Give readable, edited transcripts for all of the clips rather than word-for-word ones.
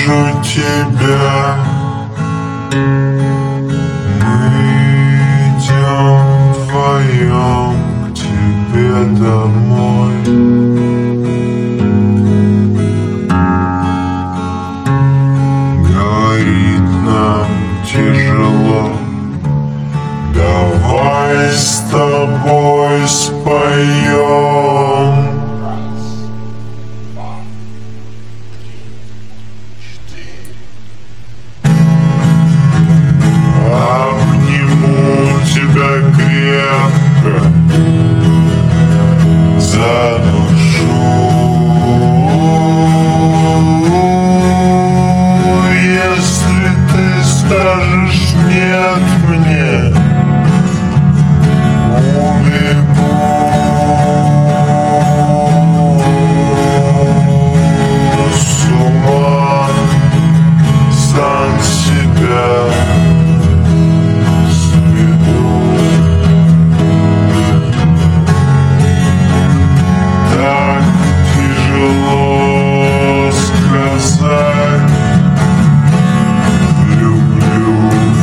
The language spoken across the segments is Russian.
вижу тебя. Мы идем вдвоем к тебе домой. Говорит нам тяжело, давай с тобой споем. Обниму тебя крепко за душу. Если ты скажешь нет мне, убегу. С ума сам себя сведу. Так тяжело сказать люблю.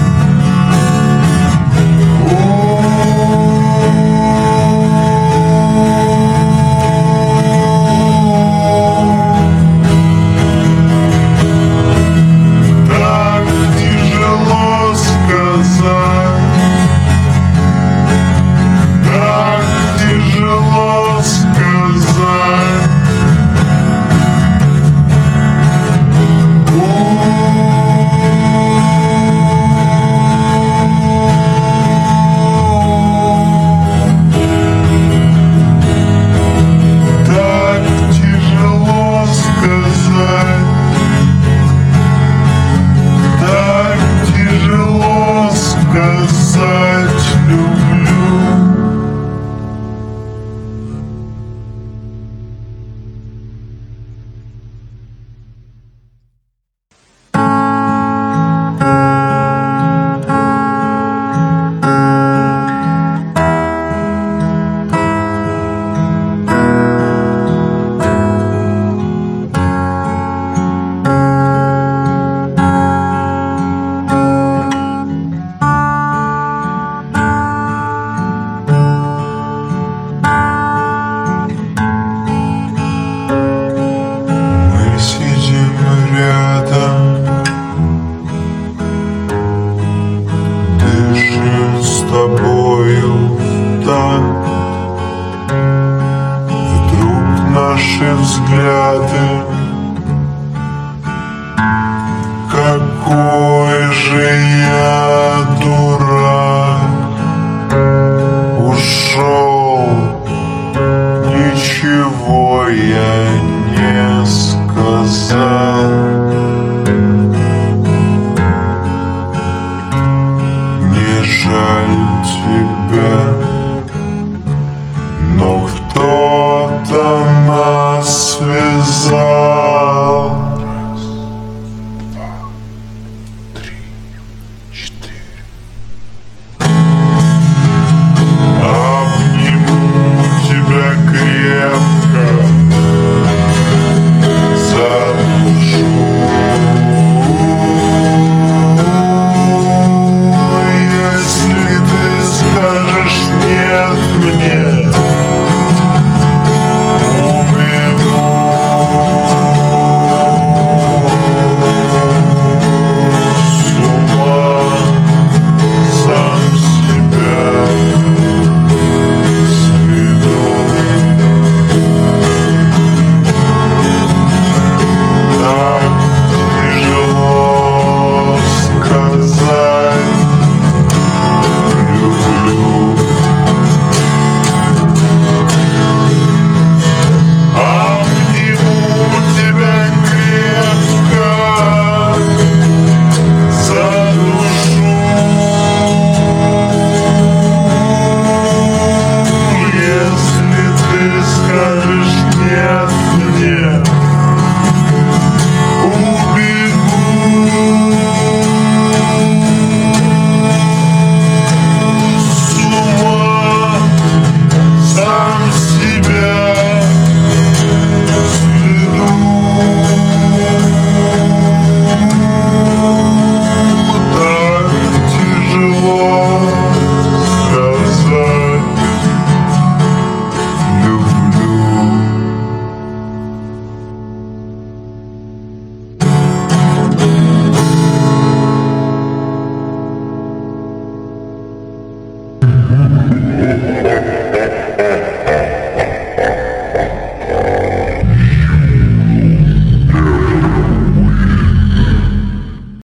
Так тяжело сказать, так тяжело сказать. Так тяжело сказать, так тяжело сказать люблю. Мы сидим рядом, дышим с тобою в такт. Вдруг наши взгляды, какой же я дурак, ушел, ничего я не сказал. Не жаль тебя, но кто-то нас связал.